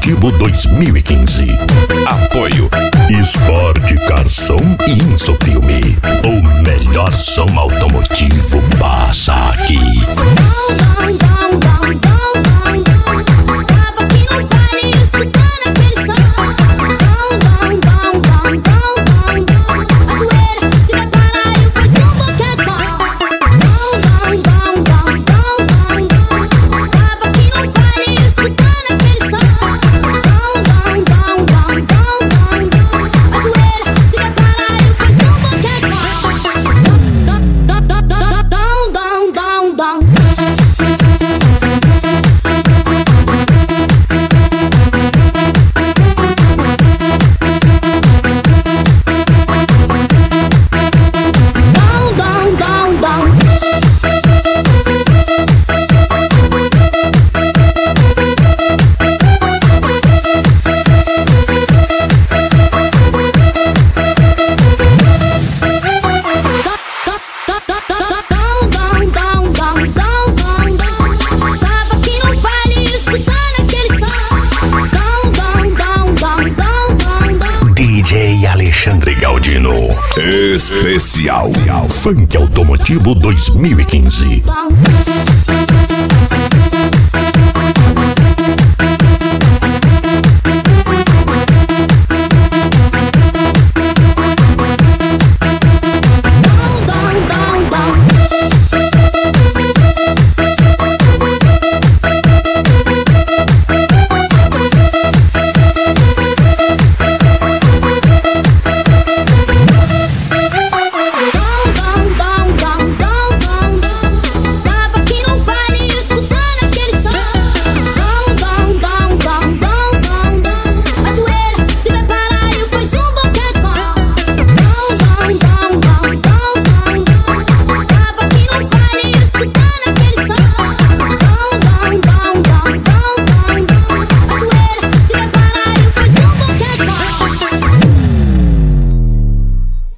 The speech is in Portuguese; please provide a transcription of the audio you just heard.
Automotivo 2015. Apoio Sport Carson e Insofilme. O melhor som automotivo passa aqui. Tava aqui no baile escutando aquele som. A zoeira se prepara e faz boquete de pão. Tava aqui no baile escutando aquele som. A zoeira se prepara e faz boquete de pão. Tava aqui no baile escutando aquele som. DJ Alexandre Galdino. Especial Funk Automotivo 2015.